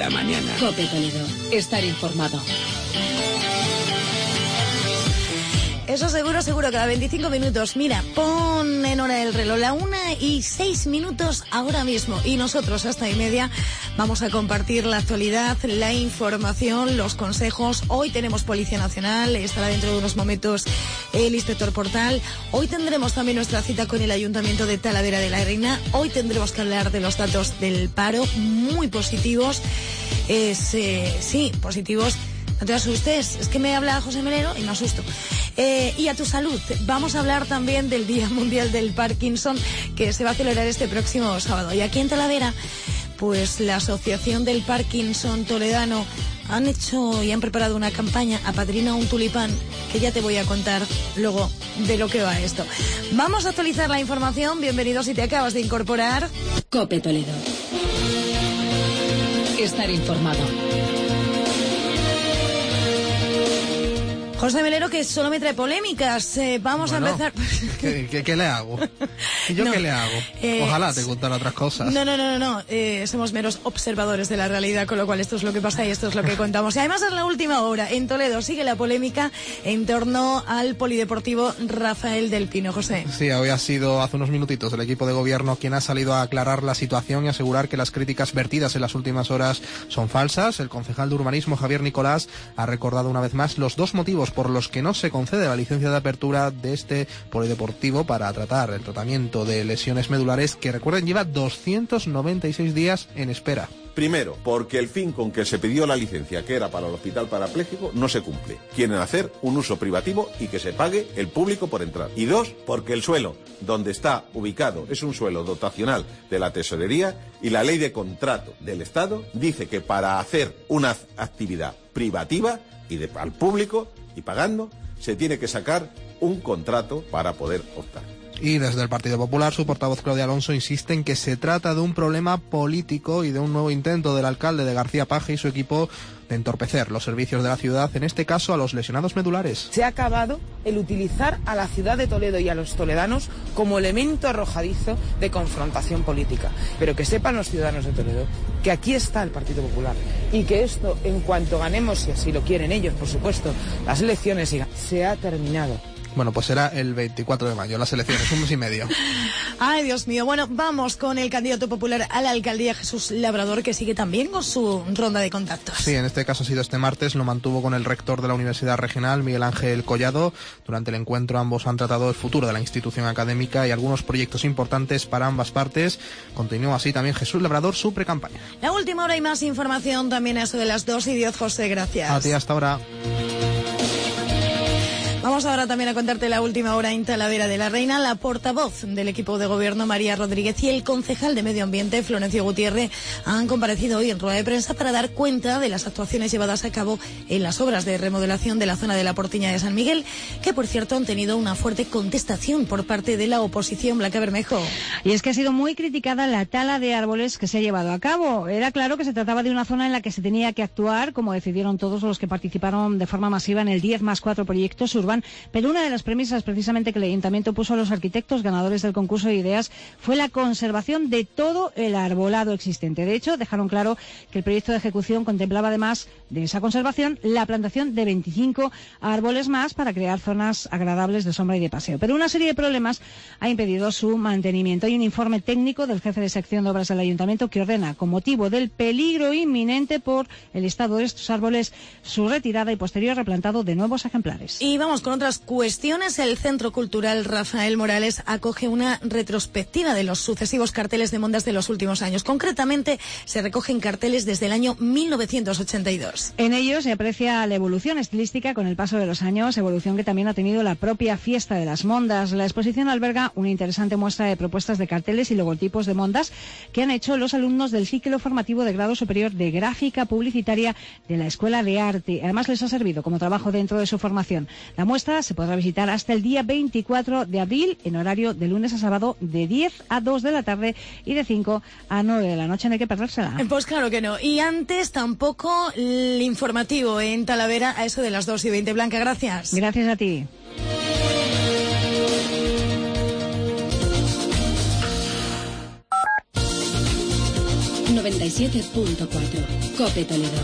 la mañana. COPE Toledo. Estar informado. Eso seguro, cada 25 minutos. Mira, pon en hora el reloj, 1:06 ahora mismo. Y nosotros hasta 1:30 vamos a compartir la actualidad, la información, los consejos. Hoy tenemos Policía Nacional, estará dentro de unos momentos el inspector Portal. Hoy tendremos también nuestra cita con el Ayuntamiento de Talavera de la Reina. Hoy tendremos que hablar de los datos del paro, muy positivos. Sí, positivos. No te asustes, es que me habla José Melero y me asusto. Y a tu salud, vamos a hablar también del Día Mundial del Parkinson, que se va a celebrar este próximo sábado. Y aquí en Talavera, pues la Asociación del Parkinson Toledano han hecho y han preparado una campaña, Apadrina un tulipán, que ya te voy a contar luego de lo que va esto. Vamos a actualizar la información. Bienvenidos si te acabas de incorporar. COPE Toledo. Estar informado. José Melero, que solo me trae polémicas. Vamos a empezar. ¿Qué le hago? ¿Y yo qué le hago? Ojalá te contara otras cosas. No. Somos meros observadores de la realidad, con lo cual esto es lo que pasa y esto es lo que contamos. Y además es la última hora. En Toledo sigue la polémica en torno al polideportivo Rafael del Pino. José. Sí, hoy ha sido hace unos minutitos el equipo de gobierno quien ha salido a aclarar la situación y asegurar que las críticas vertidas en las últimas horas son falsas. El concejal de urbanismo, Javier Nicolás, ha recordado una vez más los dos motivos por los que no se concede la licencia de apertura de este polideportivo para tratar el tratamiento de lesiones medulares que, recuerden, lleva 296 días en espera. Primero, porque el fin con que se pidió la licencia, que era para el hospital parapléjico, no se cumple. Quieren hacer un uso privativo y que se pague el público por entrar. Y dos, porque el suelo donde está ubicado es un suelo dotacional de la tesorería y la ley de contrato del Estado dice que para hacer una actividad privativa y al público y pagando, se tiene que sacar un contrato para poder optar. Y desde el Partido Popular, su portavoz Claudia Alonso insiste en que se trata de un problema político y de un nuevo intento del alcalde de García Paje y su equipo de entorpecer los servicios de la ciudad, en este caso a los lesionados medulares. Se ha acabado el utilizar a la ciudad de Toledo y a los toledanos como elemento arrojadizo de confrontación política. Pero que sepan los ciudadanos de Toledo que aquí está el Partido Popular y que esto, en cuanto ganemos, si así lo quieren ellos, por supuesto, las elecciones, se ha terminado. Bueno, pues será el 24 de mayo, las elecciones, un mes y medio. Ay, Dios mío. Bueno, vamos con el candidato popular a la alcaldía, Jesús Labrador, que sigue también con su ronda de contactos. Sí, en este caso ha sido este martes, lo mantuvo con el rector de la Universidad Regional, Miguel Ángel Collado. Durante el encuentro ambos han tratado el futuro de la institución académica y algunos proyectos importantes para ambas partes. Continuó así también Jesús Labrador su precampaña. La última hora y más información también a eso de las 2:10, José, gracias. A ti, hasta ahora. Vamos ahora también a contarte la última hora en Talavera de la Reina. La portavoz del equipo de gobierno, María Rodríguez, y el concejal de Medio Ambiente, Florencio Gutiérrez, han comparecido hoy en rueda de prensa para dar cuenta de las actuaciones llevadas a cabo en las obras de remodelación de la zona de la Portiña de San Miguel, que por cierto han tenido una fuerte contestación por parte de la oposición. Blanca Bermejo. Y es que ha sido muy criticada la tala de árboles que se ha llevado a cabo. Era claro que se trataba de una zona en la que se tenía que actuar, como decidieron todos los que participaron de forma masiva en el 10+4 proyectos urbanos. Pero una de las premisas precisamente que el Ayuntamiento puso a los arquitectos ganadores del concurso de ideas fue la conservación de todo el arbolado existente. De hecho, dejaron claro que el proyecto de ejecución contemplaba, además de esa conservación, la plantación de 25 árboles más para crear zonas agradables de sombra y de paseo. Pero una serie de problemas ha impedido su mantenimiento. Hay un informe técnico del jefe de sección de obras del Ayuntamiento que ordena, con motivo del peligro inminente por el estado de estos árboles, su retirada y posterior replantado de nuevos ejemplares. Y vamos con otras cuestiones. El Centro Cultural Rafael Morales acoge una retrospectiva de los sucesivos carteles de mondas de los últimos años. Concretamente, se recogen carteles desde el año 1982. En ellos se aprecia la evolución estilística con el paso de los años, evolución que también ha tenido la propia fiesta de las mondas. La exposición alberga una interesante muestra de propuestas de carteles y logotipos de mondas que han hecho los alumnos del ciclo formativo de grado superior de gráfica publicitaria de la Escuela de Arte. Además, les ha servido como trabajo dentro de su formación. La muestra se podrá visitar hasta el día 24 de abril en horario de lunes a sábado de 10 a 2 de la tarde y de 5 a 9 de la noche. No hay que perdérsela. Pues claro que no. Y antes tampoco el informativo en Talavera a eso de las 2:20. Blanca, gracias. Gracias a ti. 97.4. COPE Toledo.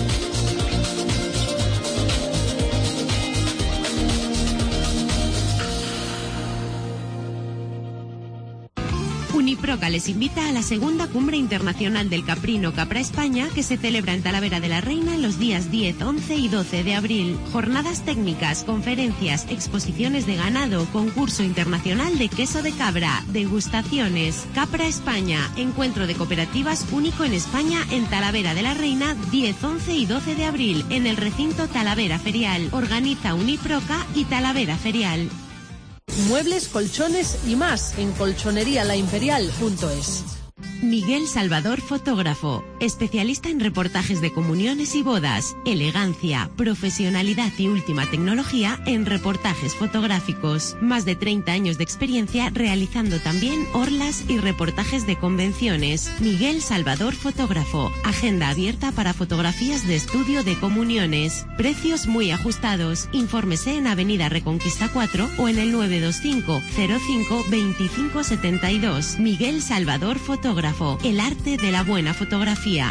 Uniproca les invita a la segunda Cumbre Internacional del Caprino Capra España, que se celebra en Talavera de la Reina los días 10, 11 y 12 de abril. Jornadas técnicas, conferencias, exposiciones de ganado, concurso internacional de queso de cabra, degustaciones. Capra España, encuentro de cooperativas único en España en Talavera de la Reina, 10, 11 y 12 de abril, en el recinto Talavera Ferial. Organiza Uniproca y Talavera Ferial. Muebles, colchones y más en colchonerialaimperial.es. Miguel Salvador, fotógrafo, especialista en reportajes de comuniones y bodas, elegancia, profesionalidad y última tecnología en reportajes fotográficos. Más de 30 años de experiencia realizando también orlas y reportajes de convenciones. Miguel Salvador, fotógrafo, agenda abierta para fotografías de estudio de comuniones. Precios muy ajustados. Infórmese en Avenida Reconquista 4 o en el 925 05 25 72. Miguel Salvador, fotógrafo. El arte de la buena fotografía.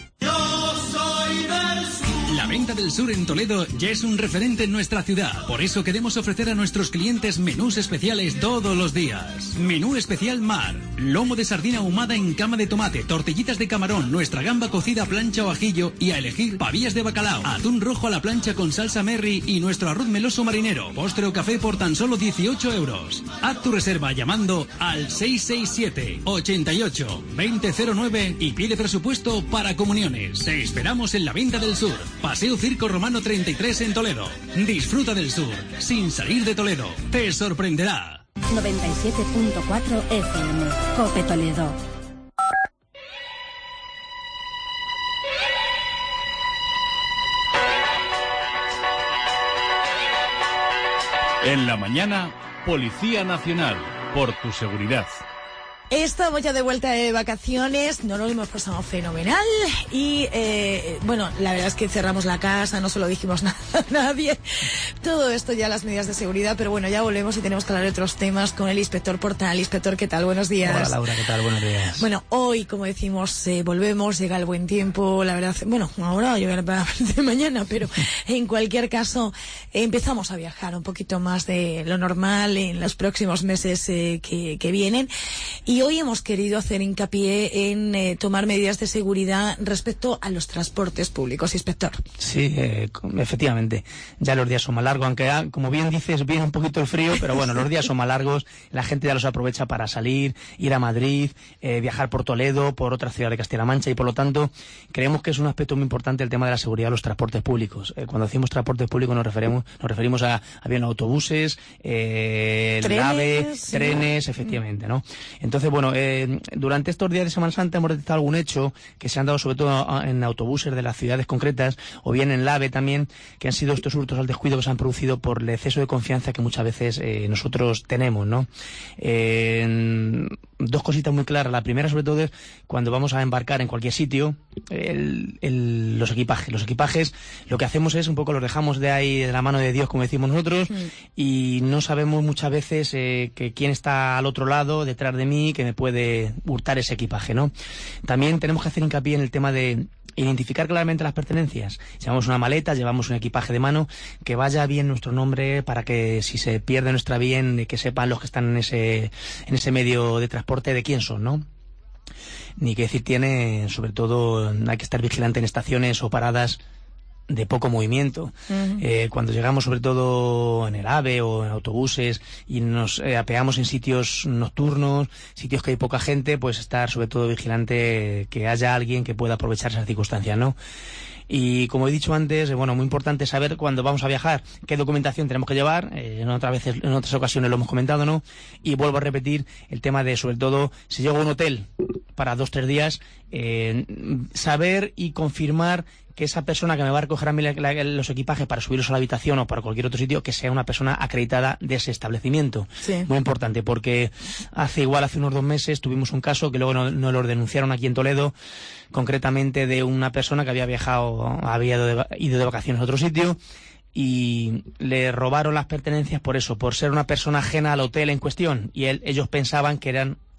La Venta del Sur en Toledo ya es un referente en nuestra ciudad. Por eso queremos ofrecer a nuestros clientes menús especiales todos los días. Menú especial mar, lomo de sardina ahumada en cama de tomate, tortillitas de camarón, nuestra gamba cocida a plancha o ajillo y a elegir pavillas de bacalao, atún rojo a la plancha con salsa Merry y nuestro arroz meloso marinero, postre o café por tan solo 18 euros. Haz tu reserva llamando al 667 88 2009 y pide presupuesto para comuniones. Te esperamos en la Venta del Sur, Paseo Circo Romano 33 en Toledo. Disfruta del sur sin salir de Toledo. Te sorprenderá. 97.4 FM. COPE Toledo. En la mañana, Policía Nacional, por tu seguridad. Estamos ya de vuelta de vacaciones, no lo hemos pasado fenomenal y bueno, la verdad es que cerramos la casa, no se lo dijimos nada a nadie, todo esto ya las medidas de seguridad, pero bueno, ya volvemos y tenemos que hablar de otros temas con el inspector Portal. Inspector, ¿qué tal? Buenos días. Hola Laura, ¿qué tal? Buenos días. Bueno, hoy, como decimos, volvemos, llega el buen tiempo, la verdad, bueno, ahora llegará para de mañana, pero en cualquier caso empezamos a viajar un poquito más de lo normal en los próximos meses que vienen. Y hoy hemos querido hacer hincapié en tomar medidas de seguridad respecto a los transportes públicos, inspector. Sí, efectivamente. Ya los días son más largos, aunque como bien dices, viene un poquito el frío, pero bueno, los días son más largos, la gente ya los aprovecha para salir, ir a Madrid, viajar por Toledo, por otras ciudades de Castilla-La Mancha y por lo tanto creemos que es un aspecto muy importante el tema de la seguridad de los transportes públicos. Cuando decimos transportes públicos nos referimos a bien autobuses, trenes, efectivamente, ¿no? Entonces, bueno, durante estos días de Semana Santa hemos detectado algún hecho que se han dado sobre todo en autobuses de las ciudades concretas o bien en la AVE también, que han sido estos hurtos al descuido que se han producido por el exceso de confianza que muchas veces nosotros tenemos, ¿no? Dos cositas muy claras. La primera, sobre todo, es cuando vamos a embarcar en cualquier sitio, los equipajes. Los equipajes, lo que hacemos es un poco los dejamos de ahí, de la mano de Dios, como decimos nosotros, y no sabemos muchas veces que quién está al otro lado, detrás de mí, que me puede hurtar ese equipaje, ¿no? También tenemos que hacer hincapié en el tema de identificar claramente las pertenencias. Si llevamos una maleta, llevamos un equipaje de mano, que vaya bien nuestro nombre para que si se pierde nuestra bien, que sepan los que están en ese medio de transporte de quién son, ¿no? Ni qué decir tiene, sobre todo hay que estar vigilante en estaciones o paradas de poco movimiento. Cuando llegamos sobre todo en el AVE o en autobuses y nos apeamos en sitios nocturnos, sitios que hay poca gente, pues estar sobre todo vigilante que haya alguien que pueda aprovechar esas circunstancias, ¿no? Y como he dicho antes, bueno, muy importante saber cuando vamos a viajar qué documentación tenemos que llevar. En otras ocasiones lo hemos comentado, ¿no? Y vuelvo a repetir el tema de, sobre todo, si llego a un hotel para 2-3 días, saber y confirmar que esa persona que me va a recoger a mí los equipajes para subirlos a la habitación o para cualquier otro sitio, que sea una persona acreditada de ese establecimiento. Sí. Muy importante, porque hace unos 2 meses tuvimos un caso que luego nos lo denunciaron aquí en Toledo, concretamente de una persona que había ido de vacaciones a otro sitio y le robaron las pertenencias por eso, por ser una persona ajena al hotel en cuestión, y ellos pensaban que eran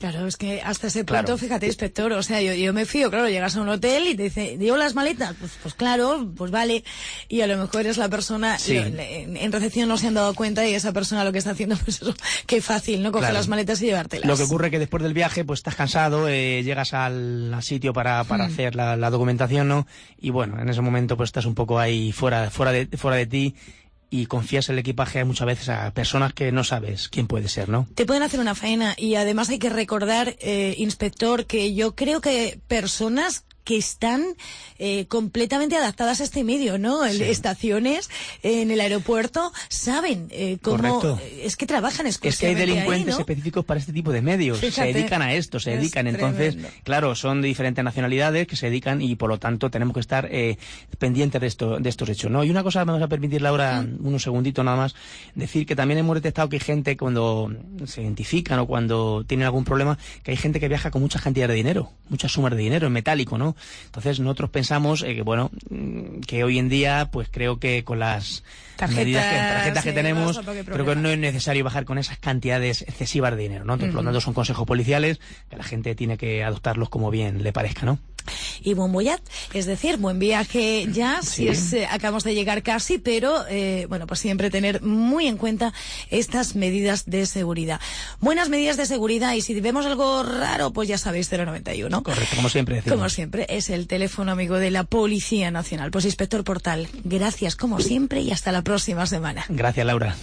Claro, es que hasta ese punto, fíjate, inspector, o sea, yo me fío, claro, llegas a un hotel y te dice, ¿llevo las maletas? Pues claro, pues vale, y a lo mejor es la persona, en recepción no se han dado cuenta y esa persona lo que está haciendo, pues eso, qué fácil, ¿no? Coger las maletas y llevártelas. Lo que ocurre es que después del viaje, pues estás cansado, llegas al sitio para hacer la documentación, ¿no? Y bueno, en ese momento pues estás un poco ahí fuera de ti, y confías el equipaje muchas veces a personas que no sabes quién puede ser, ¿no? Te pueden hacer una faena y además hay que recordar, inspector, que yo creo que personas que están completamente adaptadas a este medio, ¿no? Sí. Estaciones en el aeropuerto saben cómo... Correcto. Es que trabajan exclusivamente. Es que hay delincuentes ahí, ¿no? específicos para este tipo de medios. Fíjate, se dedican a esto, Entonces, claro, son de diferentes nacionalidades que se dedican y por lo tanto tenemos que estar pendientes de estos hechos, ¿no? Y una cosa me vas a permitir, Laura, unos segunditos nada más, decir que también hemos detectado que hay gente cuando se identifican o cuando tienen algún problema, que hay gente que viaja con muchas cantidades de dinero, muchas sumas de dinero en metálico, ¿no? Entonces nosotros pensamos que hoy en día, pues creo que con las tarjetas que tenemos, creo que no es necesario bajar con esas cantidades excesivas de dinero, ¿no? Entonces, por lo tanto, son consejos policiales que la gente tiene que adoptarlos como bien le parezca, ¿no? Y buen voyage, es decir, buen viaje ya, si acabamos de llegar casi, pero pues siempre tener muy en cuenta estas medidas de seguridad. Buenas medidas de seguridad, y si vemos algo raro, pues ya sabéis, 091. Correcto, como siempre decimos. Como siempre, es el teléfono amigo de la Policía Nacional. Pues, inspector Portal, gracias como siempre y hasta la próxima semana. Gracias, Laura.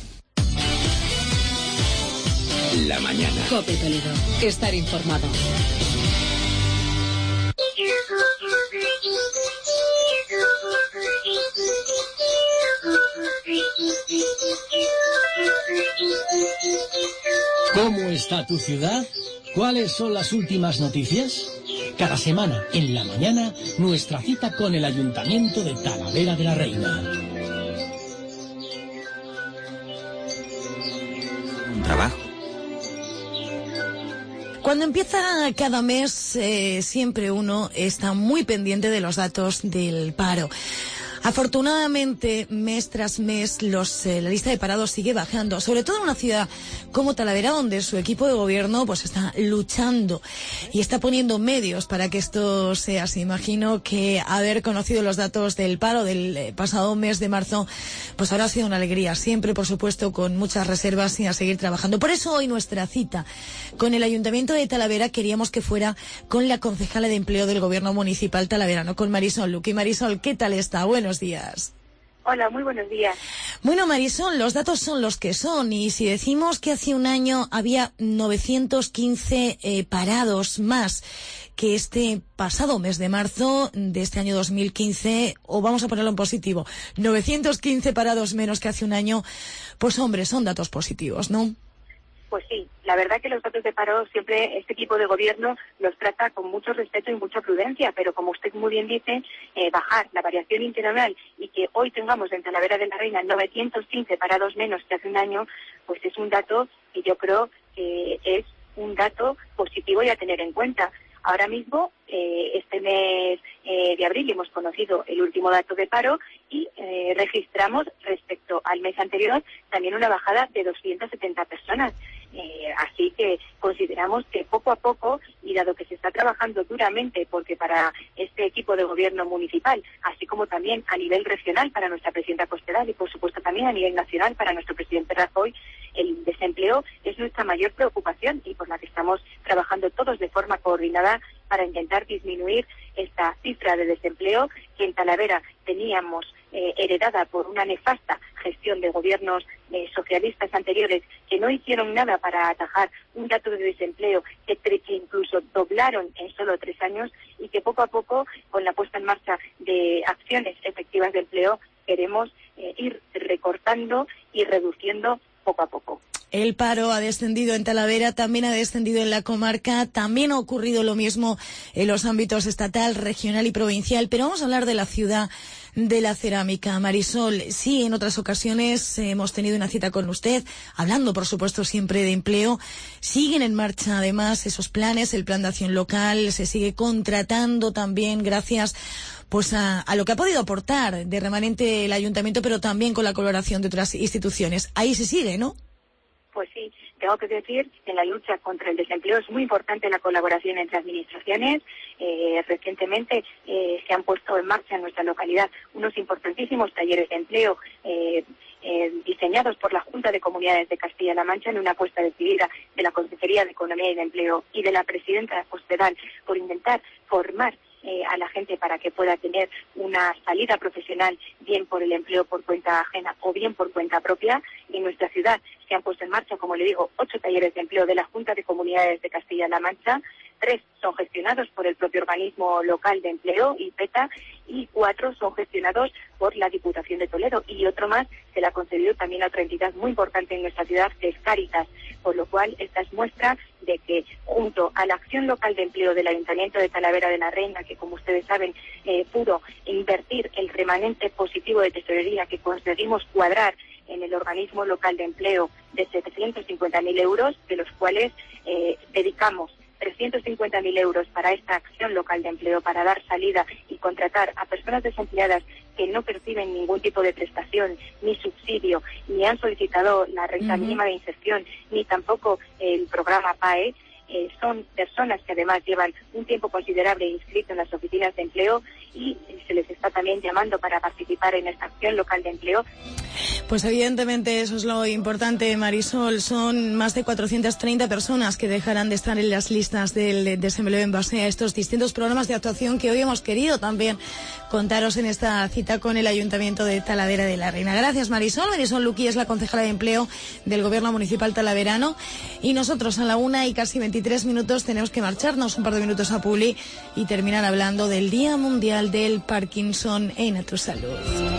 La mañana. COPE Toledo. Estar informado. ¿Cómo está tu ciudad? ¿Cuáles son las últimas noticias? Cada semana, en la mañana, nuestra cita con el Ayuntamiento de Talavera de la Reina. Un trabajo. Cuando empieza cada mes, siempre uno está muy pendiente de los datos del paro. Afortunadamente, mes tras mes, la lista de parados sigue bajando, sobre todo en una ciudad como Talavera, donde su equipo de gobierno pues está luchando y está poniendo medios para que esto sea así. Imagino que haber conocido los datos del paro del pasado mes de marzo, pues habrá sido una alegría. Siempre, por supuesto, con muchas reservas y a seguir trabajando. Por eso hoy nuestra cita con el Ayuntamiento de Talavera queríamos que fuera con la concejala de Empleo del Gobierno Municipal talaverano, con Marisol Luque. Marisol, ¿qué tal está? Buenos días. Hola, muy buenos días. Bueno, Marisol, los datos son los que son, y si decimos que hace un año había 915 parados más que este pasado mes de marzo de este año 2015, o vamos a ponerlo en positivo, 915 parados menos que hace un año, pues hombre, son datos positivos, ¿no? Pues sí, la verdad que los datos de paro siempre este equipo de gobierno los trata con mucho respeto y mucha prudencia, pero como usted muy bien dice, bajar la variación interanual y que hoy tengamos en Talavera de la Reina 915 parados menos que hace un año, pues es un dato que yo creo que es un dato positivo y a tener en cuenta. Ahora mismo, este mes de abril, hemos conocido el último dato de paro y registramos respecto al mes anterior también una bajada de 270 personas. Así que consideramos que poco a poco, y dado que se está trabajando duramente, porque para este equipo de gobierno municipal, así como también a nivel regional para nuestra presidenta Cospedal y por supuesto también a nivel nacional para nuestro presidente Rajoy, el desempleo es nuestra mayor preocupación y por la que estamos trabajando todos de forma coordinada para intentar disminuir esta cifra de desempleo que en Talavera teníamos heredada por una nefasta gestión de gobiernos socialistas anteriores que no hicieron nada para atajar un dato de desempleo que incluso doblaron en solo 3 años, y que poco a poco, con la puesta en marcha de acciones efectivas de empleo, queremos ir recortando y reduciendo poco a poco. El paro ha descendido en Talavera, también ha descendido en la comarca, también ha ocurrido lo mismo en los ámbitos estatal, regional y provincial, pero vamos a hablar de la ciudad de la cerámica. Marisol, sí, en otras ocasiones hemos tenido una cita con usted, hablando por supuesto siempre de empleo. Siguen en marcha además esos planes, el plan de acción local, se sigue contratando también gracias pues a lo que ha podido aportar de remanente el ayuntamiento, pero también con la colaboración de otras instituciones. Ahí se sigue, ¿no? Pues sí, Tengo que decir que en la lucha contra el desempleo es muy importante la colaboración entre administraciones. Recientemente se han puesto en marcha en nuestra localidad unos importantísimos talleres de empleo diseñados por la Junta de Comunidades de Castilla-La Mancha en una apuesta decidida de la Consejería de Economía y de Empleo y de la presidenta Cospedal por intentar formar a la gente para que pueda tener una salida profesional, bien por el empleo por cuenta ajena o bien por cuenta propia. En nuestra ciudad se han puesto en marcha, como le digo, 8 talleres de empleo de la Junta de Comunidades de Castilla-La Mancha. 3 son gestionados por el propio organismo local de empleo, IPETA, y 4 son gestionados por la Diputación de Toledo. Y otro más se le ha concedido también a otra entidad muy importante en nuestra ciudad, que es Cáritas. Por lo cual, esta es muestra de que, junto a la acción local de empleo del Ayuntamiento de Talavera de la Reina, que como ustedes saben, pudo invertir el remanente positivo de tesorería que conseguimos cuadrar en el organismo local de empleo de 750.000 euros, de los cuales dedicamos 350.000 euros para esta acción local de empleo, para dar salida y contratar a personas desempleadas que no perciben ningún tipo de prestación ni subsidio, ni han solicitado la renta mínima de inserción, ni tampoco el programa PAE. Son personas que además llevan un tiempo considerable inscritos en las oficinas de empleo y se les está también llamando para participar en esta acción local de empleo. Pues evidentemente eso es lo importante, Marisol. Son más de 430 personas que dejarán de estar en las listas del desempleo en base a estos distintos programas de actuación que hoy hemos querido también contaros en esta cita con el Ayuntamiento de Talavera de la Reina. Gracias, Marisol. Marisol Luqui es la concejala de empleo del Gobierno Municipal talaverano y nosotros a la 1:23 tenemos que marcharnos un par de minutos a Publi y terminar hablando del Día Mundial del Parkinson en A Tu Salud.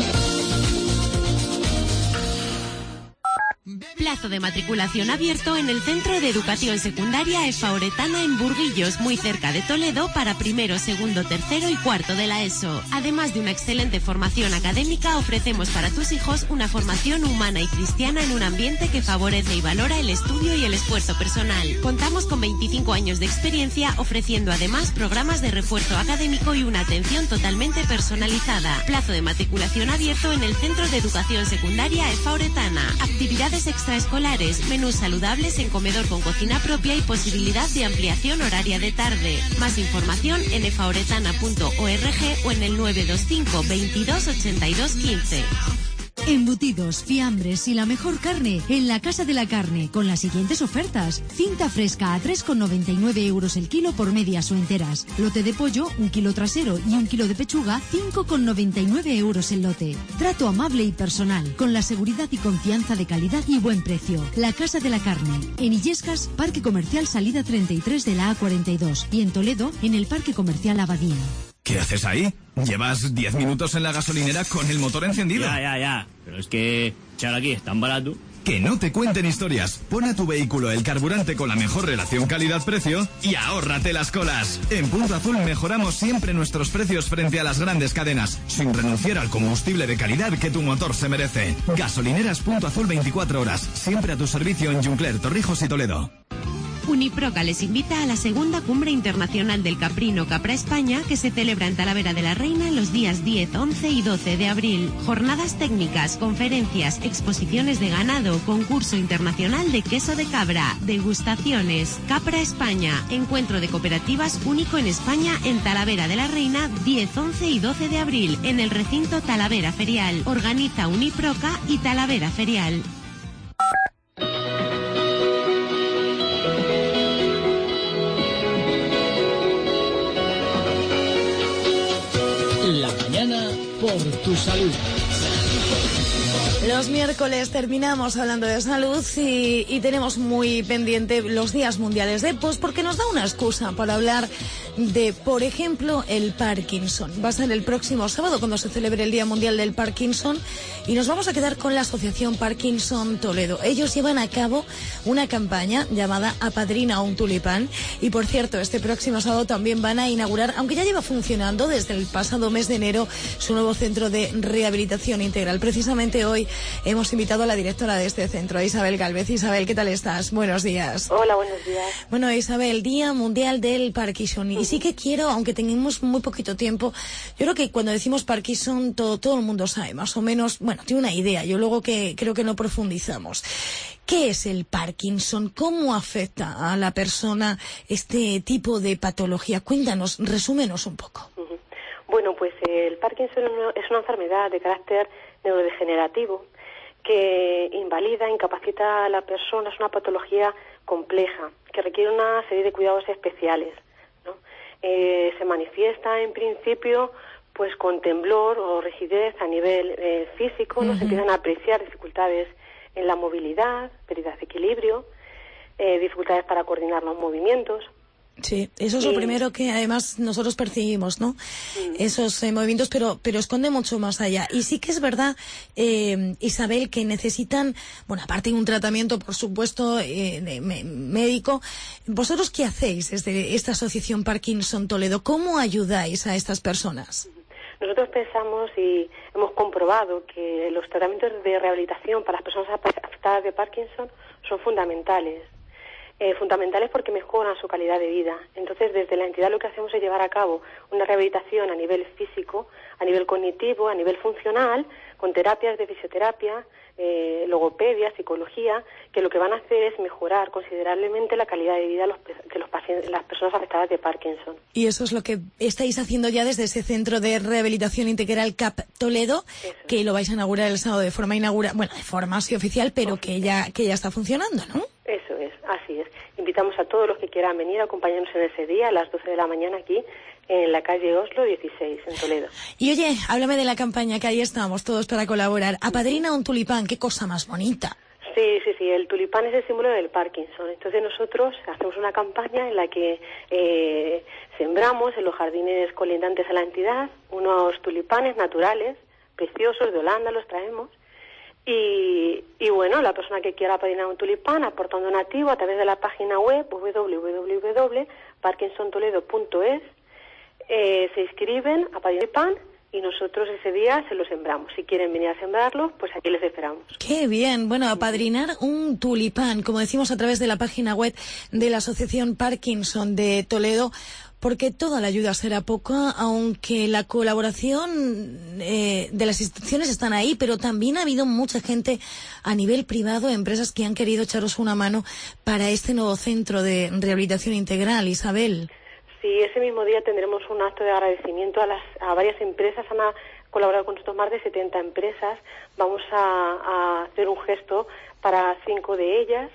Plazo de matriculación abierto en el Centro de Educación Secundaria EFA Oretana en Burguillos, muy cerca de Toledo, para primero, segundo, tercero y cuarto de la ESO. Además de una excelente formación académica, ofrecemos para tus hijos una formación humana y cristiana en un ambiente que favorece y valora el estudio y el esfuerzo personal. Contamos con 25 años de experiencia, ofreciendo además programas de refuerzo académico y una atención totalmente personalizada. Plazo de matriculación abierto en el Centro de Educación Secundaria EFA Oretana. Actividades extraescolares, menús saludables en comedor con cocina propia y posibilidad de ampliación horaria de tarde. Más información en efaoretana.org o en el 925 22 82 15. Embutidos, fiambres y la mejor carne en la Casa de la Carne, con las siguientes ofertas. Cinta fresca a 3,99 euros el kilo por medias o enteras. Lote de pollo, 1 kilo trasero y 1 kilo de pechuga, 5,99 euros el lote. Trato amable y personal, con la seguridad y confianza de calidad y buen precio. La Casa de la Carne. En Illescas, Parque Comercial Salida 33 de la A42. Y en Toledo, en el Parque Comercial Abadía. ¿Qué haces ahí? Llevas 10 minutos en la gasolinera con el motor encendido. Ya. Pero es que echar aquí es tan barato. Que no te cuenten historias. Pon a tu vehículo el carburante con la mejor relación calidad-precio y ahórrate las colas. En Punto Azul mejoramos siempre nuestros precios frente a las grandes cadenas, sin renunciar al combustible de calidad que tu motor se merece. Gasolineras Punto Azul 24 horas, siempre a tu servicio en Juncler, Torrijos y Toledo. Uniproca les invita a la segunda Cumbre Internacional del Caprino Capra España, que se celebra en Talavera de la Reina los días 10, 11 y 12 de abril. Jornadas técnicas, conferencias, exposiciones de ganado, concurso internacional de queso de cabra, degustaciones. Capra España, encuentro de cooperativas único en España en Talavera de la Reina, 10, 11 y 12 de abril, en el recinto Talavera Ferial. Organiza Uniproca y Talavera Ferial. La mañana por tu salud. Los miércoles terminamos hablando de salud y tenemos muy pendiente los días mundiales de POS porque nos da una excusa para hablar de, por ejemplo, el Parkinson. Va a ser el próximo sábado cuando se celebre el Día Mundial del Parkinson y nos vamos a quedar con la Asociación Parkinson Toledo. Ellos llevan a cabo una campaña llamada Apadrina un tulipán y, por cierto, este próximo sábado también van a inaugurar, aunque ya lleva funcionando desde el pasado mes de enero, su nuevo centro de rehabilitación integral. Precisamente hoy hemos invitado a la directora de este centro, a Isabel Gálvez. Isabel, ¿qué tal estás? Buenos días. Hola, buenos días. Bueno, Isabel, Día Mundial del Parkinson. sí que quiero, aunque tengamos muy poquito tiempo, yo creo que cuando decimos Parkinson todo el mundo sabe, más o menos, bueno, tiene una idea, yo luego que creo que no profundizamos. ¿Qué es el Parkinson? ¿Cómo afecta a la persona este tipo de patología? Cuéntanos, resúmenos un poco. Bueno, pues el Parkinson es una enfermedad de carácter neurodegenerativo que invalida, incapacita a la persona, es una patología compleja que requiere una serie de cuidados especiales, ¿no? Se manifiesta en principio pues con temblor o rigidez a nivel físico, ¿no? Se empiezan a apreciar dificultades en la movilidad, pérdida de equilibrio, dificultades para coordinar los movimientos. Sí, eso es lo primero que además nosotros percibimos, ¿no? Esos movimientos, pero esconde mucho más allá. Y sí que es verdad, Isabel, que necesitan, bueno, aparte de un tratamiento, por supuesto, médico. ¿Vosotros qué hacéis desde esta asociación Parkinson Toledo? ¿Cómo ayudáis a estas personas? Nosotros pensamos y hemos comprobado que los tratamientos de rehabilitación para las personas afectadas de Parkinson son fundamentales. Fundamentales porque mejoran su calidad de vida. Entonces, desde la entidad lo que hacemos es llevar a cabo una rehabilitación a nivel físico, a nivel cognitivo, a nivel funcional, con terapias de fisioterapia, logopedia, psicología, que lo que van a hacer es mejorar considerablemente la calidad de vida de los pacientes, las personas afectadas de Parkinson. Y eso es lo que estáis haciendo ya desde ese Centro de Rehabilitación Integral CAP Toledo, que lo vais a inaugurar el sábado de forma de forma así oficial, pero que ya está funcionando, ¿no? Eso es, así es. Invitamos a todos los que quieran venir a acompañarnos en ese día a las 12 de la mañana aquí en la calle Oslo 16, en Toledo. Y oye, háblame de la campaña, que ahí estamos todos para colaborar. Apadrina un tulipán, qué cosa más bonita. Sí, el tulipán es el símbolo del Parkinson. Entonces nosotros hacemos una campaña en la que sembramos en los jardines colindantes a la entidad unos tulipanes naturales, preciosos, de Holanda los traemos. Y bueno, la persona que quiera apadrinar un tulipán aporta un donativo a través de la página web www.parkinsontoledo.es, se inscriben a apadrinar el tulipán y nosotros ese día se lo sembramos. Si quieren venir a sembrarlo, pues aquí les esperamos. ¡Qué bien! Bueno, apadrinar un tulipán, como decimos a través de la página web de la Asociación Parkinson de Toledo, porque toda la ayuda será poca, aunque la colaboración de las instituciones están ahí, pero también ha habido mucha gente a nivel privado, empresas que han querido echaros una mano para este nuevo centro de rehabilitación integral. Isabel. Sí, ese mismo día tendremos un acto de agradecimiento a varias empresas. Han colaborado con nosotros más de 70 empresas. Vamos a hacer un gesto para 5 de ellas.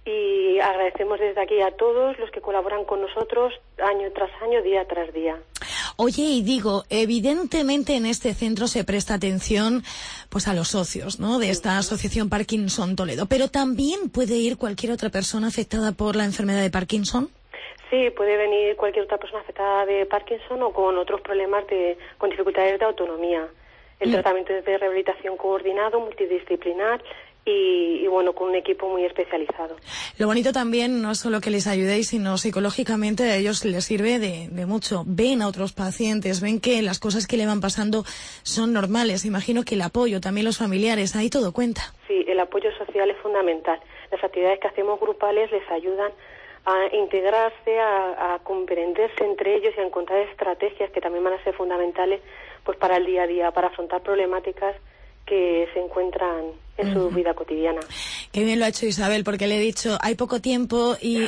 Y agradecemos desde aquí a todos los que colaboran con nosotros año tras año, día tras día. Oye, y digo, evidentemente en este centro se presta atención pues a los socios, ¿no?, de esta asociación Parkinson Toledo, pero también puede ir cualquier otra persona afectada por la enfermedad de Parkinson. Sí, puede venir cualquier otra persona afectada de Parkinson o con otros problemas con dificultades de autonomía. El tratamiento es de rehabilitación coordinado, multidisciplinar y bueno, con un equipo muy especializado. Lo bonito también no es solo que les ayudéis, sino psicológicamente a ellos les sirve de mucho. Ven a otros pacientes, ven que las cosas que le van pasando son normales. Imagino que el apoyo, también los familiares, ahí todo cuenta. Sí, el apoyo social es fundamental. Las actividades que hacemos grupales les ayudan a integrarse, a comprenderse entre ellos y a encontrar estrategias que también van a ser fundamentales pues para el día a día, para afrontar problemáticas que se encuentran en su vida cotidiana. Qué bien lo ha hecho Isabel, porque le he dicho, hay poco tiempo y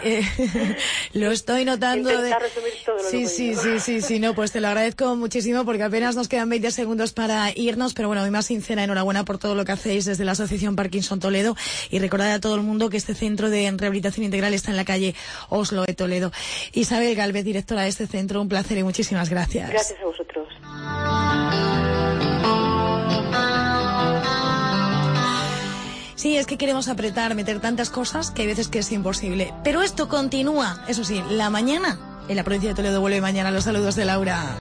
lo estoy notando. Intentar resumir todo lo que Sí, no, pues te lo agradezco muchísimo porque apenas nos quedan 20 segundos para irnos, pero bueno, mi más sincera enhorabuena por todo lo que hacéis desde la Asociación Parkinson Toledo y recordad a todo el mundo que este centro de rehabilitación integral está en la calle Oslo de Toledo. Isabel Gálvez, directora de este centro, un placer y muchísimas gracias. Gracias a vosotros. Sí, es que queremos apretar, meter tantas cosas que hay veces que es imposible. Pero esto continúa. Eso sí, la mañana en la provincia de Toledo vuelve mañana. Los saludos de Laura.